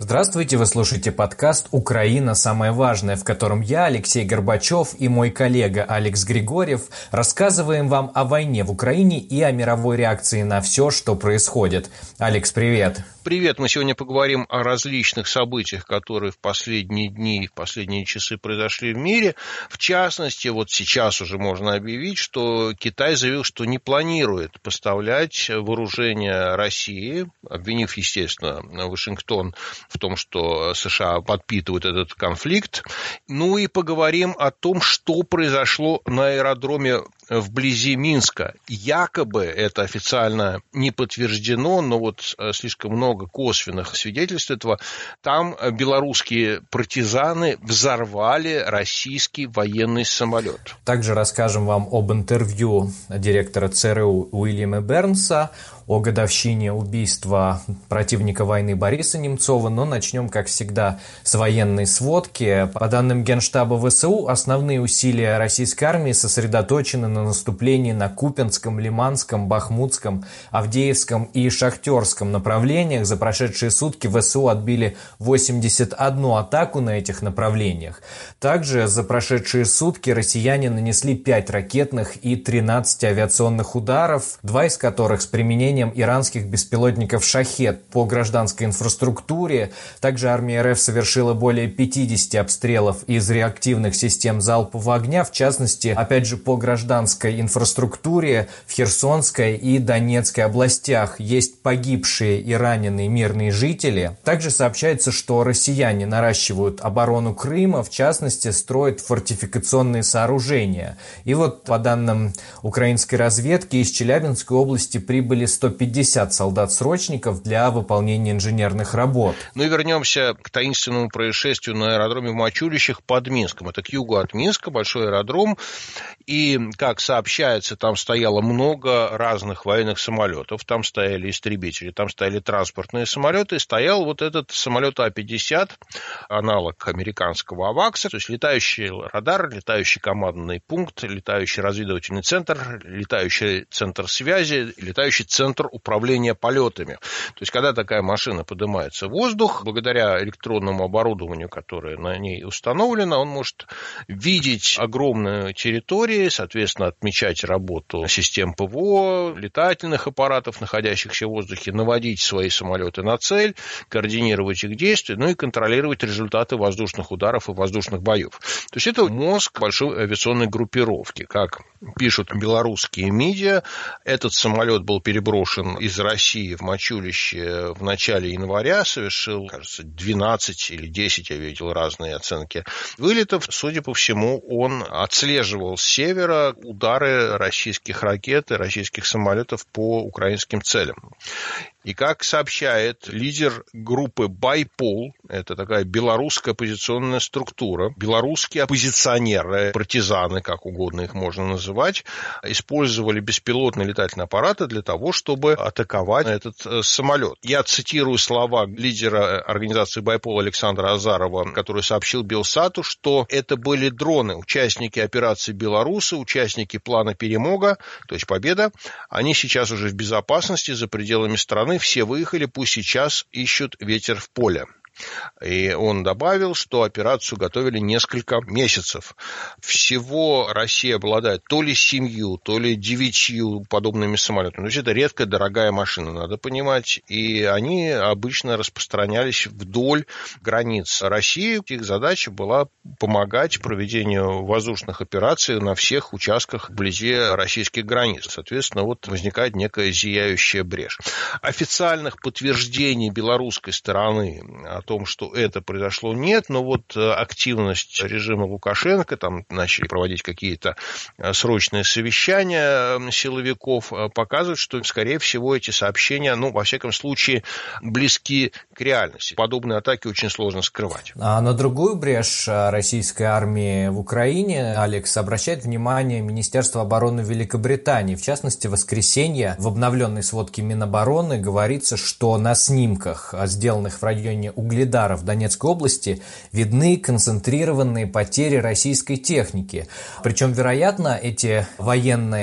Здравствуйте, вы слушаете подкаст «Украина. Самое важное», в котором я, Алексей Горбачев, и мой коллега Алекс Григорьев рассказываем вам о войне в Украине и о мировой реакции на все, что происходит. Алекс, привет. Привет, мы сегодня поговорим о различных событиях, которые в последние дни, в последние часы произошли в мире. В частности, вот сейчас уже можно объявить, что Китай заявил, что не планирует поставлять вооружение России, обвинив, естественно, Вашингтон в том, что США подпитывают этот конфликт. Ну и поговорим о том, что произошло на аэродроме вблизи Минска. Якобы это официально не подтверждено, но вот слишком много косвенных свидетельств этого. Там белорусские партизаны взорвали российский военный самолет. Также расскажем вам об интервью директора ЦРУ Уильяма Бернса, о годовщине убийства противника войны Бориса Немцова, но начнем, как всегда, с военной сводки. По данным Генштаба ВСУ, основные усилия российской армии сосредоточены на наступлении на Купянском, Лиманском, Бахмутском, Авдеевском и Шахтерском направлениях. За прошедшие сутки ВСУ отбили 81 атаку на этих направлениях. Также за прошедшие сутки россияне нанесли 5 ракетных и 13 авиационных ударов, 2 из которых с применением иранских беспилотников «Шахед» по гражданской инфраструктуре. Также армия РФ совершила более 50 обстрелов из реактивных систем залпового огня, в частности, опять же, по гражданской инфраструктуре в Херсонской и Донецкой областях. Есть погибшие и раненые мирные жители. Также сообщается, что россияне наращивают оборону Крыма, в частности, строят фортификационные сооружения. И вот, по данным украинской разведки, из Челябинской области прибыли 150 солдат-срочников для выполнения инженерных работ. Ну и вернемся к таинственному происшествию на аэродроме в Мачулищах под Минском. Это к югу от Минска, большой аэродром. И, как сообщается, там стояло много разных военных самолетов. Там стояли истребители, там стояли транспортные самолеты. И стоял вот этот самолет А-50, аналог американского «Авакса», то есть летающий радар, летающий командный пункт, летающий разведывательный центр, летающий центр связи, летающий центр управления полетами. То есть, когда такая машина поднимается в воздух, благодаря электронному оборудованию, которое на ней установлено, он может видеть огромные территории, соответственно, отмечать работу систем ПВО, летательных аппаратов, находящихся в воздухе, наводить свои самолеты на цель, координировать их действия, ну и контролировать результаты воздушных ударов и воздушных боев. То есть, это мозг большой авиационной группировки. Как пишут белорусские медиа, этот самолет был переброшен из России в Мачулище в начале января, совершил, кажется, 12 или 10, я видел разные оценки вылетов. Судя по всему, он отслеживал с севера удары российских ракет и российских самолетов по украинским целям. И как сообщает лидер группы «Байпол», это такая белорусская оппозиционная структура, белорусские оппозиционеры, партизаны, как угодно их можно называть, использовали беспилотные летательные аппараты для того, чтобы атаковать этот самолет. Я цитирую слова лидера организации «Байпол» Александра Азарова, который сообщил Белсату, что это были дроны, участники операции «Белорусы», участники плана «Перемога», то есть «Победа». Они сейчас уже в безопасности за пределами страны. Все выехали, пусть сейчас ищут ветер в поле. И он добавил, что операцию готовили несколько месяцев. Всего Россия обладает то ли 7, то ли 9 подобными самолетами. То есть это редкая, дорогая машина, надо понимать. И они обычно распространялись вдоль границ России. Их задача была помогать проведению воздушных операций на всех участках вблизи российских границ. Соответственно, вот возникает некая зияющая брешь. Официальных подтверждений белорусской стороны о том, что это произошло, нет, но вот активность режима Лукашенко, там начали проводить какие-то срочные совещания силовиков, показывают, что, скорее всего, эти сообщения, во всяком случае, близки к реальности. Подобные атаки очень сложно скрывать. А на другую брешь российской армии в Украине, Алекс, обращает внимание Министерство обороны Великобритании. В частности, в воскресенье в обновленной сводке Минобороны говорится, что на снимках, сделанных в районе Угледара в Донецкой области, видны концентрированные потери российской техники. Причем, вероятно, эти военные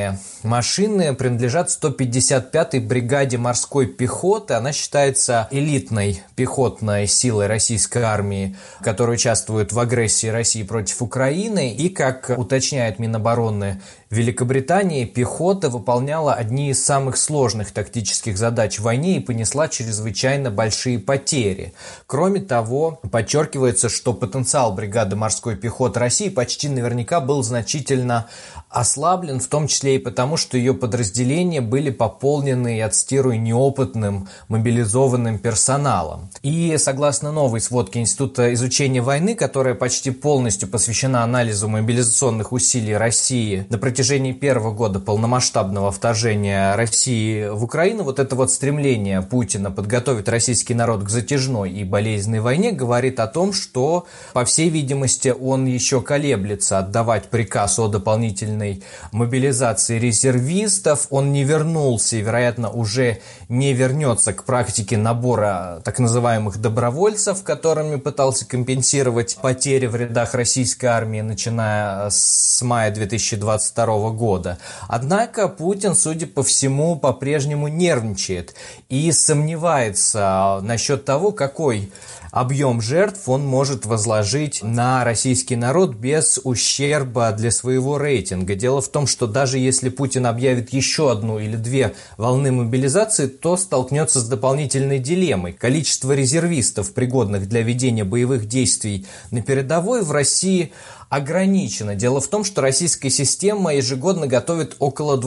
машины принадлежат 155-й бригаде морской пехоты. Она считается элитной пехотной силой российской армии, которая участвует в агрессии России против Украины. И, как уточняет Минобороны Великобритании, пехота выполняла одни из самых сложных тактических задач в войне и понесла чрезвычайно большие потери. Кроме того, подчеркивается, что потенциал бригады морской пехоты России почти наверняка был значительно ослаблен, в том числе и потому, что ее подразделения были пополнены, я цитирую, неопытным мобилизованным персоналом. И согласно новой сводке Института изучения войны, которая почти полностью посвящена анализу мобилизационных усилий России на протяжении первого года полномасштабного вторжения России в Украину, вот это вот стремление Путина подготовить российский народ к затяжной и болезненной войне говорит о том, что, по всей видимости, он еще колеблется отдавать приказ о дополнительной мобилизации резервистов. Он не вернулся и, вероятно, уже не вернется к практике набора так называемых добровольцев, которыми пытался компенсировать потери в рядах российской армии, начиная с мая 2022 года. Однако Путин, судя по всему, по-прежнему нервничает и сомневается насчет того, какой объем жертв он может возложить на российский народ без ущерба для своего рейтинга. Дело в том, что даже если Путин объявит еще одну или две волны мобилизации, то столкнется с дополнительной дилеммой. Количество резервистов, пригодных для ведения боевых действий на передовой, в России ограничено. Дело в том, что российская система ежегодно готовит около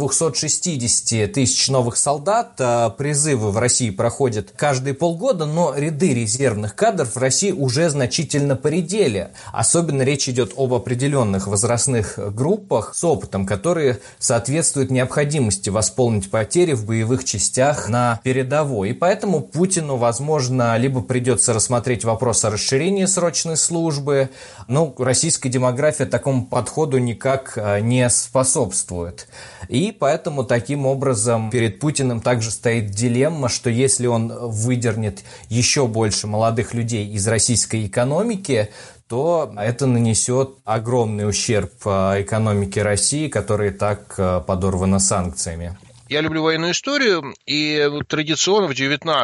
260 тысяч новых солдат. Призывы в России проходят каждые полгода, но ряды резервных кадров в России уже значительно поредели. Особенно речь идет об определенных возрастных группах с опытом, которые соответствуют необходимости восполнить потери в боевых частях на передовой. И поэтому Путину, возможно, либо придется рассмотреть вопрос о расширении срочной службы, но российская демография такому подходу никак не способствует. И поэтому таким образом перед Путиным также стоит дилемма, что если он выдернет еще больше молодых людей из российской экономики, то это нанесет огромный ущерб экономике России, которая и так подорвана санкциями. Я люблю военную историю, и традиционно в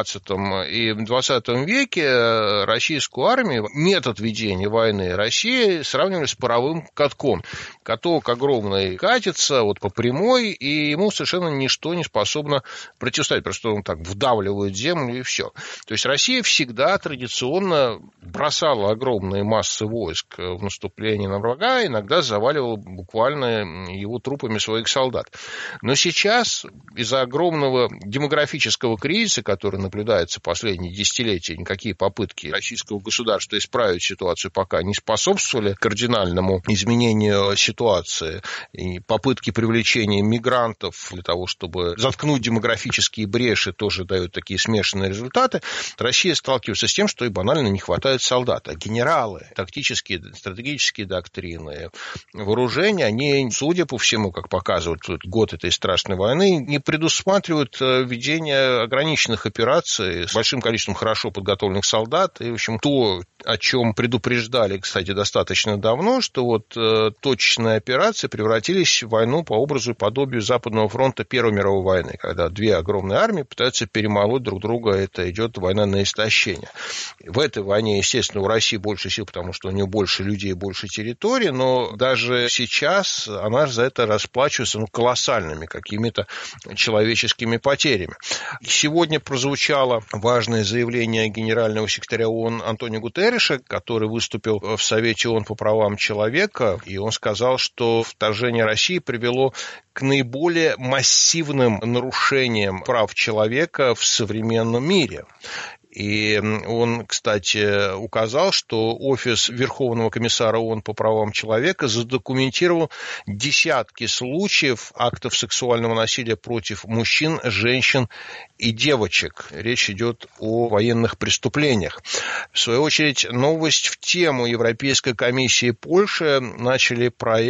XIX и XX веке российскую армию, метод ведения войны России сравнивали с паровым катком. Каток огромный катится вот по прямой, и ему совершенно ничто не способно противостоять, просто он так вдавливает землю и все. То есть Россия всегда традиционно бросала огромные массы войск в наступление на врага, иногда заваливала буквально его трупами своих солдат. Но сейчас из-за огромного демографического кризиса, который наблюдается последние десятилетия, никакие попытки российского государства исправить ситуацию пока не способствовали кардинальному изменению ситуации. И попытки привлечения мигрантов для того, чтобы заткнуть демографические бреши, тоже дают такие смешанные результаты. Россия сталкивается с тем, что и банально не хватает солдат. А генералы, тактические, стратегические доктрины, вооружения, они, судя по всему, как показывает год этой страшной войны, не предусматривают ведение ограниченных операций с большим количеством хорошо подготовленных солдат. И, в общем, то, о чем предупреждали, кстати, достаточно давно, что вот точечные операции превратились в войну по образу и подобию Западного фронта Первой мировой войны, когда две огромные армии пытаются перемолоть друг друга, это идет война на истощение. В этой войне, естественно, у России больше сил, потому что у нее больше людей, больше территорий, но даже сейчас она за это расплачивается колоссальными какими-то человеческими потерями. Сегодня прозвучало важное заявление генерального секретаря ООН Антонио Гутерриша, который выступил в Совете ООН по правам человека, и он сказал, что вторжение России привело к наиболее массивным нарушениям прав человека в современном мире. И он, кстати, указал, что Офис Верховного комиссара ООН по правам человека задокументировал десятки случаев актов сексуального насилия против мужчин, женщин и девочек. Речь идет о военных преступлениях. В свою очередь, новость в тему. Европейская комиссия и Польша начали проект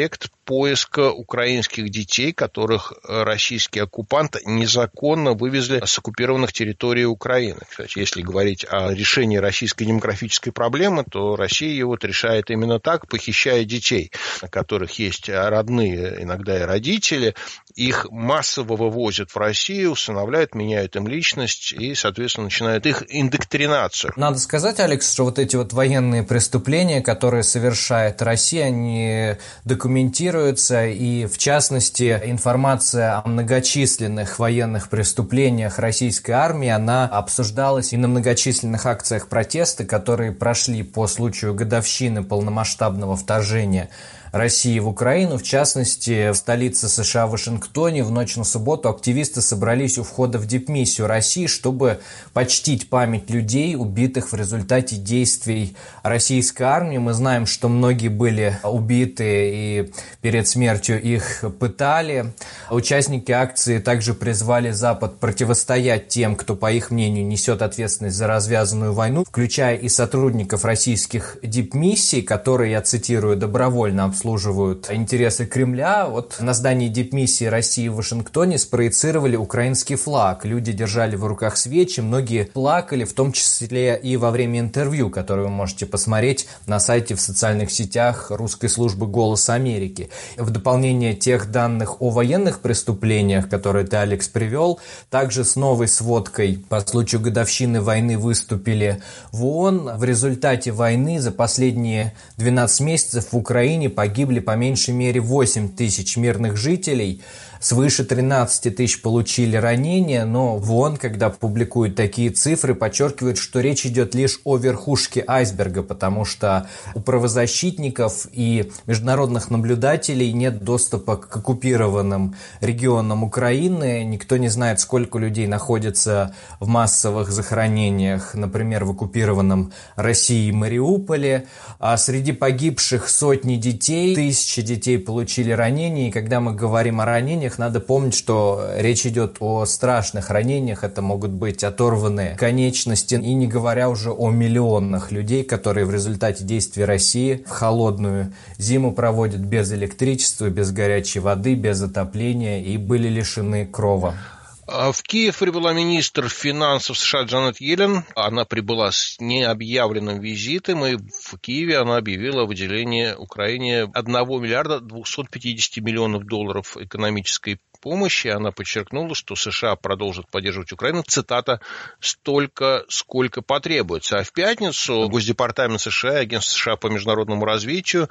поиска украинских детей, которых российские оккупанты незаконно вывезли с оккупированных территорий Украины. Кстати, если говорить о решении российской демографической проблемы, то Россия его решает именно так, похищая детей, на которых есть родные, иногда и родители, их массово вывозят в Россию, усыновляют, меняют им личность и, соответственно, начинают их индоктринацию. Надо сказать, Алекс, что вот эти вот военные преступления, которые совершает Россия, они документируются, и, в частности, информация о многочисленных военных преступлениях российской армии, она обсуждалась и на многочисленных акциях протеста, которые прошли по случаю годовщины полномасштабного вторжения России в Украину. В частности, в столице США Вашингтоне в ночь на субботу активисты собрались у входа в дипмиссию России, чтобы почтить память людей, убитых в результате действий российской армии. Мы знаем, что многие были убиты и перед смертью их пытали. Участники акции также призвали Запад противостоять тем, кто, по их мнению, несет ответственность за развязанную войну, включая и сотрудников российских дипмиссий, которые, я цитирую, добровольно обслуживают интересы Кремля. Вот на здании дипмиссии России в Вашингтоне спроецировали украинский флаг. Люди держали в руках свечи, многие плакали, в том числе и во время интервью, которое вы можете посмотреть на сайте в социальных сетях русской службы «Голос Америки». В дополнение тех данных о военных преступлениях, которые ты, Алекс, привел, также с новой сводкой по случаю годовщины войны выступили в ООН. В результате войны за последние 12 месяцев в Украине погибли по меньшей мере 8 тысяч мирных жителей, свыше 13 тысяч получили ранения, но в ООН, когда публикуют такие цифры, подчеркивают, что речь идет лишь о верхушке айсберга, потому что у правозащитников и международных наблюдателей нет доступа к оккупированным регионам Украины. Никто не знает, сколько людей находится в массовых захоронениях, например, в оккупированном Россией Мариуполе. А среди погибших сотни детей, тысячи детей получили ранения, и когда мы говорим о ранениях, надо помнить, что речь идет о страшных ранениях, это могут быть оторванные конечности, и не говоря уже о миллионах людей, которые в результате действий России в холодную зиму проводят без электричества, без горячей воды, без отопления и были лишены крова. В Киев прибыла министр финансов США Джанет Йеллен. Она прибыла с необъявленным визитом, и в Киеве она объявила о выделении Украине 1 миллиарда 250 миллионов долларов экономической помощи. Она подчеркнула, что США продолжат поддерживать Украину, цитата, «столько, сколько потребуется». А в пятницу Госдепартамент США и Агентство США по международному развитию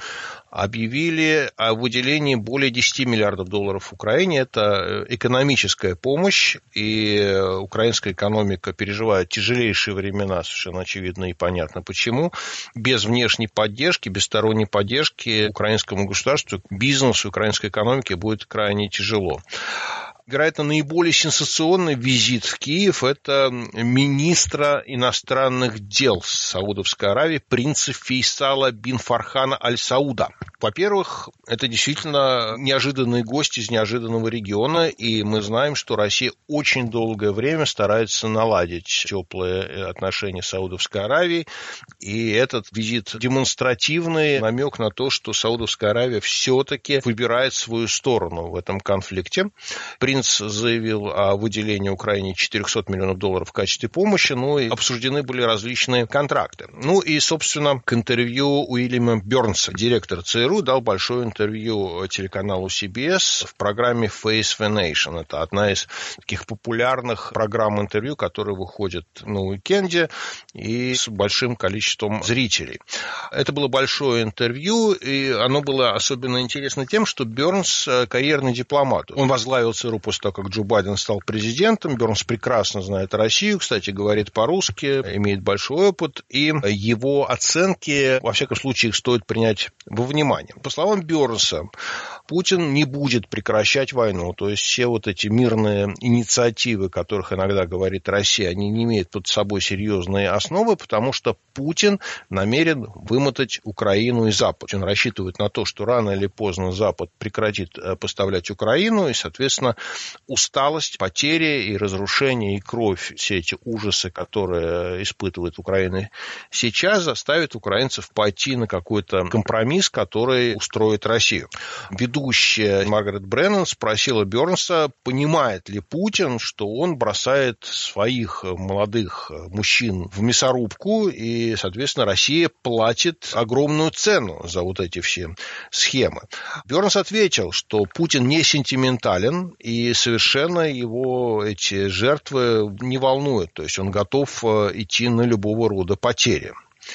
объявили о выделении более 10 миллиардов долларов Украине. Это экономическая помощь, и украинская экономика переживает тяжелейшие времена, совершенно очевидно и понятно почему. Без внешней поддержки, без сторонней поддержки украинскому государству, бизнесу, украинской экономике будет крайне тяжело. Вероятно, наиболее сенсационный визит в Киев – это министра иностранных дел Саудовской Аравии принца Фейсала бин Фархана аль-Сауда. Во-первых, это действительно неожиданный гость из неожиданного региона, и мы знаем, что Россия очень долгое время старается наладить теплые отношения с Саудовской Аравией, и этот визит демонстративный намек на то, что Саудовская Аравия все-таки выбирает свою сторону в этом конфликте. Принц заявил о выделении Украине 400 миллионов долларов в качестве помощи, ну и обсуждены были различные контракты. Ну и, собственно, к интервью Уильяма Бернса, директора ЦРУ, дал большое интервью телеканалу CBS в программе Face the Nation. Это одна из таких популярных программ интервью, которые выходят на уикенде и с большим количеством зрителей. Это было большое интервью, и оно было особенно интересно тем, что Бернс карьерный дипломат. Он возглавил ЦРУ после того, как Джо Байден стал президентом. Бернс прекрасно знает Россию, кстати, говорит по-русски, имеет большой опыт, и его оценки, во всяком случае, их стоит принять во внимание. По словам Бернса, Путин не будет прекращать войну, то есть все вот эти мирные инициативы, о которых иногда говорит Россия, они не имеют под собой серьезные основы, потому что Путин намерен вымотать Украину и Запад. Он рассчитывает на то, что рано или поздно Запад прекратит поставлять Украину, и, соответственно, усталость, потери и разрушение, и кровь, все эти ужасы, которые испытывает Украина сейчас, заставят украинцев пойти на какой-то компромисс, который устроит Россию. Ведущая Маргарет Бреннан спросила Бернса, понимает ли Путин, что он бросает своих молодых мужчин в мясорубку, и, соответственно, Россия платит огромную цену за вот эти все схемы. Бернс ответил, что Путин не сентиментален, и совершенно его эти жертвы не волнуют, то есть он готов идти на любого рода потери.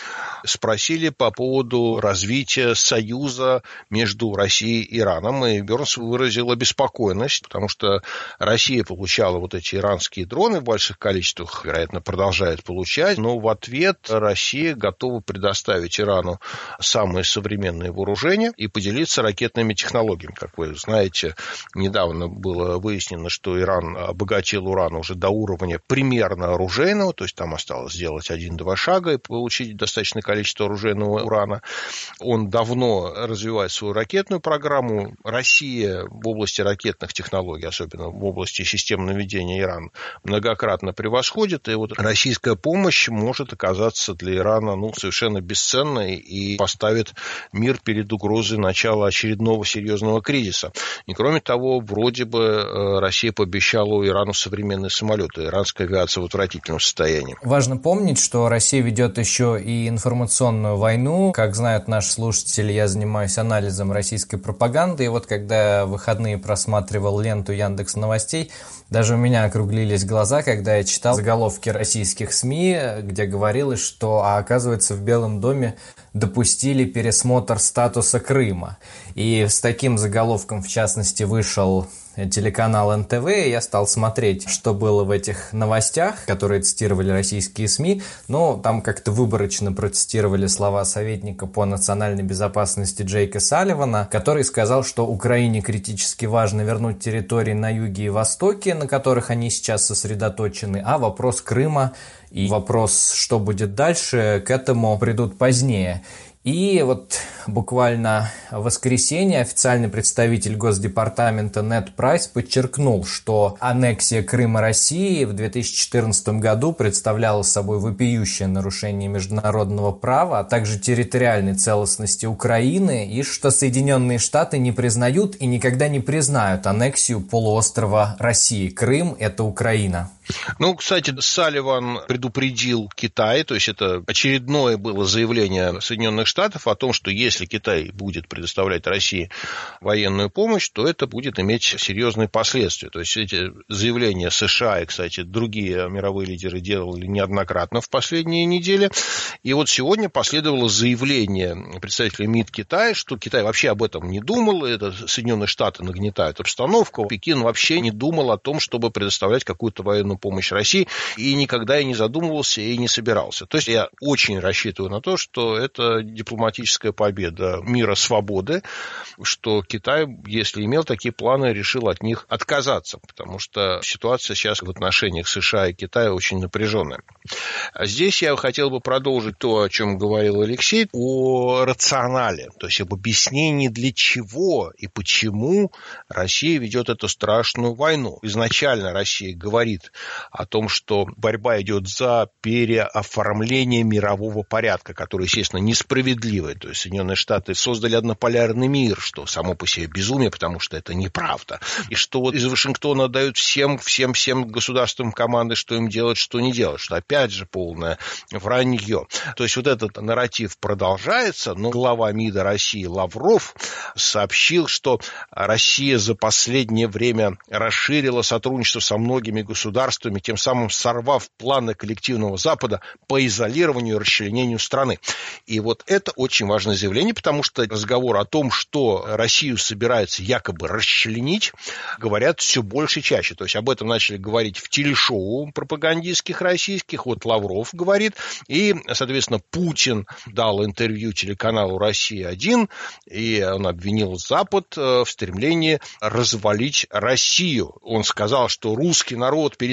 Спросили по поводу развития союза между Россией и Ираном, и Бернс выразил обеспокоенность, потому что Россия получала вот эти иранские дроны в больших количествах, вероятно, продолжает получать, но в ответ Россия готова предоставить Ирану самые современные вооружения и поделиться ракетными технологиями. Как вы знаете, недавно было выяснено, что Иран обогатил уран уже до уровня примерно оружейного, то есть там осталось сделать 1-2 шага и получить достаточное количество оружейного урана. Он давно развивает свою ракетную программу. Россия в области ракетных технологий, особенно в области систем наведения, Иран многократно превосходит. И вот российская помощь может оказаться для Ирана совершенно бесценной и поставит мир перед угрозой начала очередного серьезного кризиса. И кроме того, вроде бы Россия пообещала Ирану современные самолеты. Иранская авиация в отвратительном состоянии. Важно помнить, что Россия ведет еще и информационную войну. Как знают наши слушатели, я занимаюсь анализом российской пропаганды, и вот когда я в выходные просматривал ленту Яндекс.Новостей, даже у меня округлились глаза, когда я читал заголовки российских СМИ, где говорилось, что, оказывается, в Белом доме допустили пересмотр статуса Крыма. И с таким заголовком, в частности, вышел телеканал НТВ, и я стал смотреть, что было в этих новостях, которые цитировали российские СМИ. Но там как-то выборочно процитировали слова советника по национальной безопасности Джейка Салливана, который сказал, что Украине критически важно вернуть территории на юге и востоке, на которых они сейчас сосредоточены, а вопрос Крыма и вопрос, что будет дальше, к этому придут позднее. И вот буквально в воскресенье официальный представитель Госдепартамента Нед Прайс подчеркнул, что аннексия Крыма России в 2014 году представляла собой вопиющее нарушение международного права, а также территориальной целостности Украины, и что Соединенные Штаты не признают и никогда не признают аннексию полуострова России. Крым – это Украина. Кстати, Салливан предупредил Китай, то есть это очередное было заявление Соединенных Штатов о том, что если Китай будет предоставлять России военную помощь, то это будет иметь серьезные последствия. То есть эти заявления США и, кстати, другие мировые лидеры делали неоднократно в последние недели. И вот сегодня последовало заявление представителя МИД Китая, что Китай вообще об этом не думал, это Соединенные Штаты нагнетают обстановку. Пекин вообще не думал о том, чтобы предоставлять какую-то военную помощь России, и никогда и не задумывался, и не собирался. То есть я очень рассчитываю на то, что это дипломатическая победа мира свободы, что Китай, если имел такие планы, решил от них отказаться, потому что ситуация сейчас в отношениях США и Китая очень напряженная. А здесь я хотел бы продолжить то, о чем говорил Алексей, о рационале, то есть об объяснении, для чего и почему Россия ведет эту страшную войну. Изначально Россия говорит о том, что борьба идет за переоформление мирового порядка, который, естественно, несправедливый. То есть Соединенные Штаты создали однополярный мир, что само по себе безумие, потому что это неправда. И что вот из Вашингтона дают всем государствам команды, что им делать, что не делать. Что опять же полное вранье. То есть вот этот нарратив продолжается, но глава МИДа России Лавров сообщил, что Россия за последнее время расширила сотрудничество со многими государствами, тем самым сорвав планы коллективного Запада по изолированию и расчленению страны. И вот это очень важное заявление, потому что разговор о том, что Россию собираются якобы расчленить, говорят все больше и чаще. То есть об этом начали говорить в телешоу пропагандистских российских, вот Лавров говорит, и, соответственно, Путин дал интервью телеканалу «Россия-1», и он обвинил Запад в стремлении развалить Россию. Он сказал, что русский народ перестал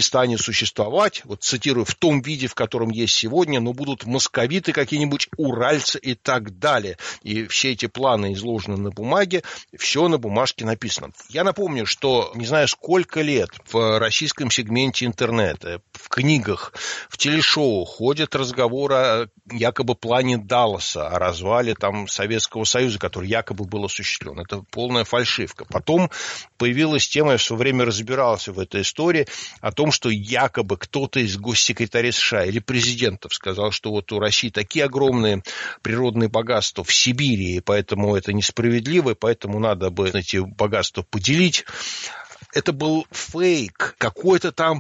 перестанет существовать, вот цитирую, в том виде, в котором есть сегодня, но будут московиты какие-нибудь, уральцы и так далее. И все эти планы изложены на бумаге, все на бумажке написано. Я напомню, что не знаю сколько лет в российском сегменте интернета, в книгах, в телешоу ходят разговоры о якобы плане Далласа, о развале там Советского Союза, который якобы был осуществлен. Это полная фальшивка. Потом появилась тема, я все время разбирался в этой истории, о том, что якобы кто-то из госсекретарей США или президентов сказал, что вот у России такие огромные природные богатства в Сибири, и поэтому это несправедливо, и поэтому надо бы эти богатства поделить. Это был фейк, какой-то там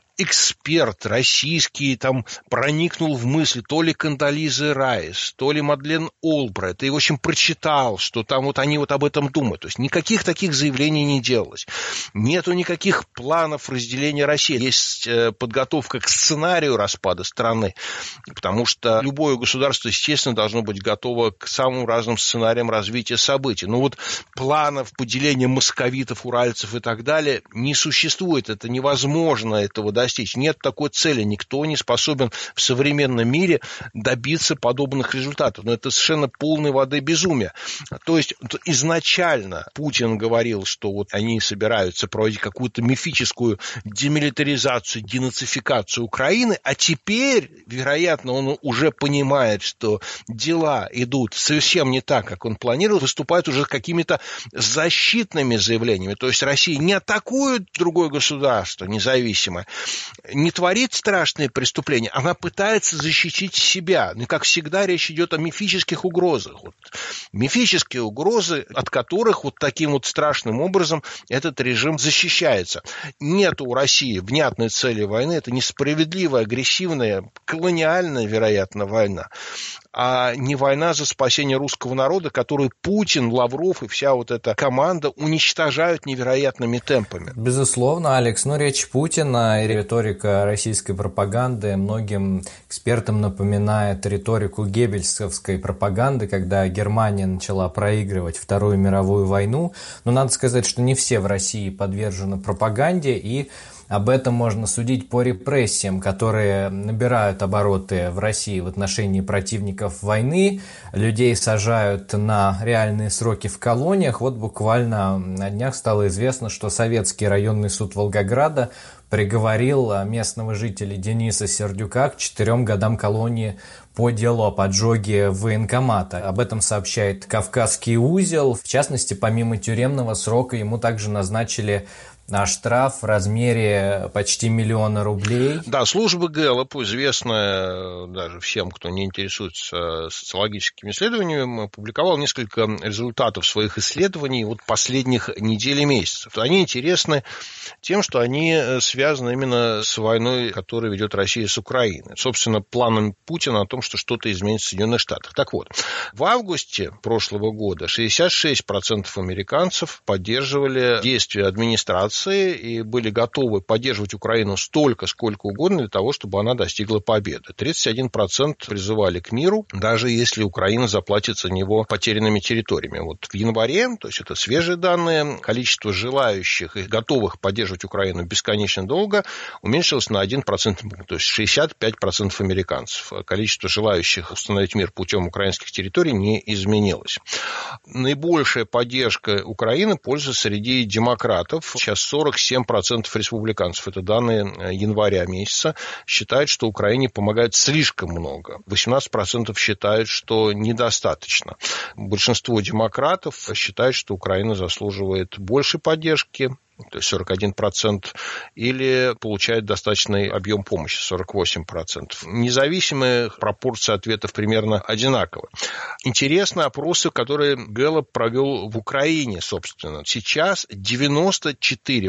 эксперт российский там проникнул в мысли то ли Кондолизы Райс, то ли Мадлен Олбрайт, и, в общем, прочитал, что там вот они вот об этом думают. То есть никаких таких заявлений не делалось. Нету никаких планов разделения России. Есть подготовка к сценарию распада страны, потому что любое государство, естественно, должно быть готово к самым разным сценариям развития событий. Но вот планов поделения московитов, уральцев и так далее не существует. Это невозможно этого достичь. Нет такой цели. Никто не способен в современном мире добиться подобных результатов. Но это совершенно полной воды безумие. То есть изначально Путин говорил, что вот они собираются проводить какую-то мифическую демилитаризацию, денацификацию Украины, а теперь, вероятно, он уже понимает, что дела идут совсем не так, как он планировал, выступает уже с какими-то защитными заявлениями. То есть Россия не атакует другое государство независимое, не творит страшные преступления, она пытается защитить себя. Ну, как всегда, речь идет о мифических угрозах. Вот. Мифические угрозы, от которых вот таким вот страшным образом этот режим защищается. Нет у России внятной цели войны. Это несправедливая, агрессивная, колониальная, вероятно, война. А не война за спасение русского народа, которую Путин, Лавров и вся вот эта команда уничтожают невероятными темпами. Безусловно, Алекс, но речь Путина и риторика российской пропаганды многим экспертам напоминает риторику геббельсовской пропаганды, когда Германия начала проигрывать Вторую мировую войну. Но надо сказать, что не все в России подвержены пропаганде, и об этом можно судить по репрессиям, которые набирают обороты в России в отношении противников войны. Людей сажают на реальные сроки в колониях. Вот буквально на днях стало известно, что Советский районный суд Волгограда приговорил местного жителя Дениса Сердюка к 4 годам колонии по делу о поджоге военкомата. Об этом сообщает Кавказский узел. В частности, помимо тюремного срока ему также назначили штраф в размере почти 1 миллион рублей. Да, служба Гэллоп, известная даже всем, кто не интересуется социологическими исследованиями, опубликовала несколько результатов своих исследований вот последних недель и месяцев. Они интересны тем, что они связаны именно с войной, которую ведет Россия с Украиной. Собственно, планом Путина о том, что что-то изменится в Соединенных Штатах. Так вот, в августе прошлого года 66% американцев поддерживали действия администрации и были готовы поддерживать Украину столько, сколько угодно для того, чтобы она достигла победы. 31% призывали к миру, даже если Украина заплатит за него потерянными территориями. Вот в январе, то есть это свежие данные, количество желающих и готовых поддерживать Украину бесконечно долго уменьшилось на 1%, то есть 65% американцев. Количество желающих установить мир путем украинских территорий не изменилось. Наибольшая поддержка Украины пользуется среди демократов. Сейчас 47% республиканцев, это данные января месяца, считают, что Украине помогает слишком много. 18% считают, что недостаточно. Большинство демократов считают, что Украина заслуживает больше поддержки, то есть 41%, или получает достаточный объем помощи, 48%. Независимые пропорции ответов примерно одинаковы. Интересны опросы, которые Гэллоп провел в Украине, собственно. Сейчас 94%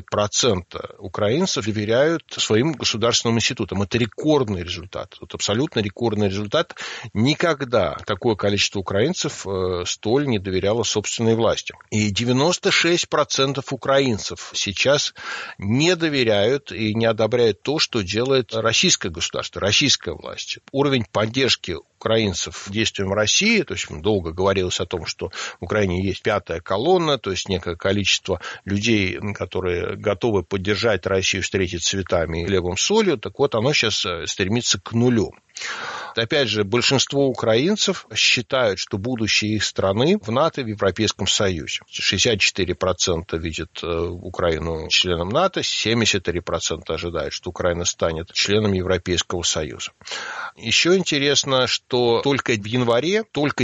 украинцев доверяют своим государственным институтам. Это рекордный результат. Это абсолютно рекордный результат. Никогда такое количество украинцев столь не доверяло собственной власти. И 96% украинцев сейчас не доверяют и не одобряют то, что делает российское государство, российская власть. Уровень поддержки украинцев действиям России, то есть долго говорилось о том, что в Украине есть пятая колонна, то есть некое количество людей, которые готовы поддержать Россию, встретить цветами и хлебом солью, так вот оно сейчас стремится к нулю. Опять же, большинство украинцев считают, что будущее их страны в НАТО, в Европейском Союзе. 64% видят Украину членом НАТО, 73% ожидают, что Украина станет членом Европейского Союза. Еще интересно, что только в январе только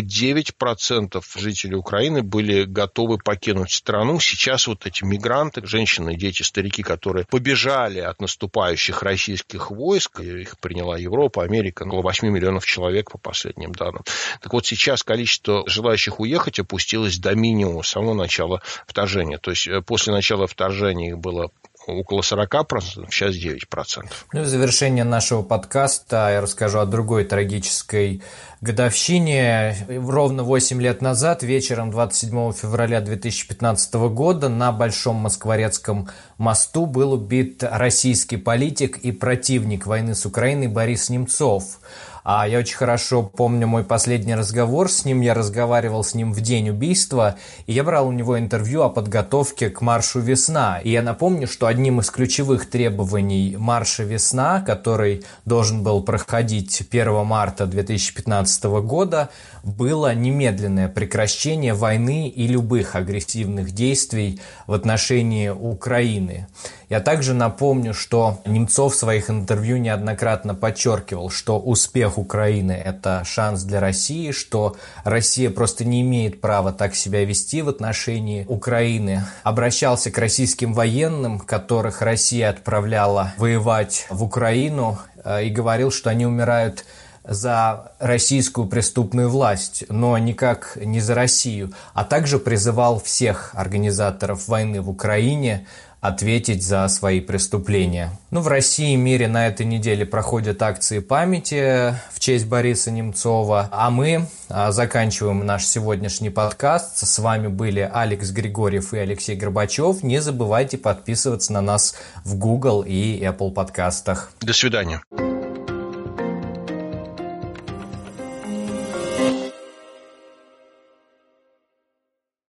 9% жителей Украины были готовы покинуть страну. Сейчас вот эти мигранты, женщины, дети, старики, которые побежали от наступающих российских войск, их приняла Европа, Америка, около 8 миллионов человек по последним данным. Так вот, сейчас количество желающих уехать опустилось до минимума с самого начала вторжения. То есть, после начала вторжения их было около 40%, сейчас 9%. Ну и в завершение нашего подкаста я расскажу о другой трагической годовщине. Ровно 8 лет назад, вечером 27 февраля 2015 года, на Большом Москворецком мосту был убит российский политик и противник войны с Украиной Борис Немцов. Я очень хорошо помню мой последний разговор с ним. Я разговаривал с ним в день убийства, и я брал у него интервью о подготовке к маршу «Весна». И я напомню, что одним из ключевых требований марша «Весна», который должен был проходить 1 марта 2015 года, было немедленное прекращение войны и любых агрессивных действий в отношении Украины. Я также напомню, что Немцов в своих интервью неоднократно подчеркивал, что успех Украины – это шанс для России, что Россия просто не имеет права так себя вести в отношении Украины. Обращался к российским военным, которых Россия отправляла воевать в Украину, и говорил, что они умирают за российскую преступную власть, но никак не за Россию, а также призывал всех организаторов войны в Украине ответить за свои преступления. В России и мире на этой неделе проходят акции памяти в честь Бориса Немцова, а мы заканчиваем наш сегодняшний подкаст. С вами были Алекс Григорьев и Алексей Горбачев. Не забывайте подписываться на нас в Google и Apple подкастах. До свидания.